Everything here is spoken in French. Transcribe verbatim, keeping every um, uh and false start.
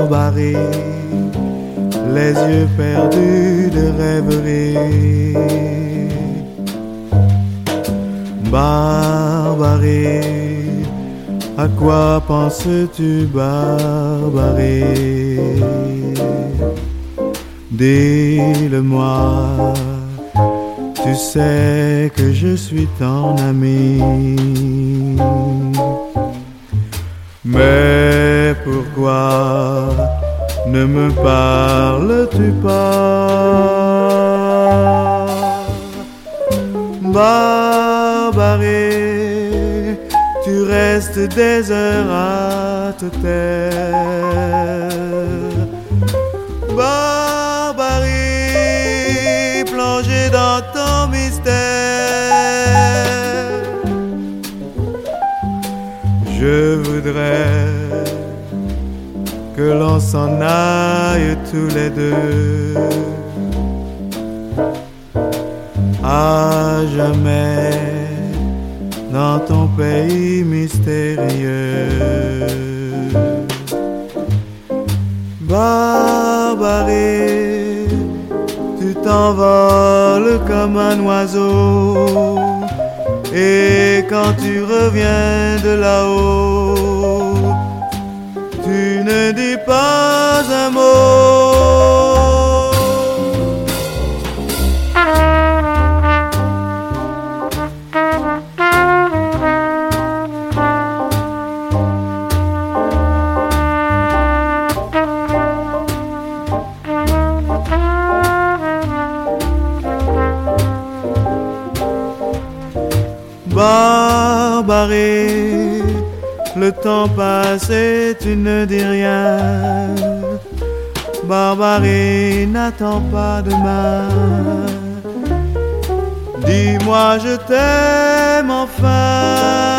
Barbarie, les yeux perdus de rêverie. Barbarie, à quoi penses-tu, Barbarie? Dis-le-moi, tu sais que je suis ton ami. Mais pourquoi ne me parles-tu pas? Barbarie, tu restes des heures à te taire. Barbarie, plongée dans ton mystère. Je voudrais que l'on s'en aille tous les deux, à jamais dans ton pays mystérieux. Barbarie, tu t'envoles comme un oiseau, et quand tu reviens de là-haut, tu ne dis pas un mot. Barbarie, le temps passe et tu ne dis rien. Barbarie, n'attends pas demain. Dis-moi je t'aime enfin.